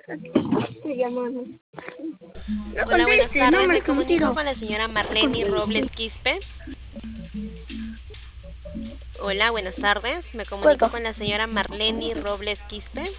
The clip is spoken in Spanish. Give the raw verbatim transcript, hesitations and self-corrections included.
Me llamaron. No Hola, buenas conteste, no tardes. me Me comunico contigo. con la señora Marlene Robles Quispe. Hola, buenas tardes. Me comunico Cuelga. con la señora Marlene Robles Quispe.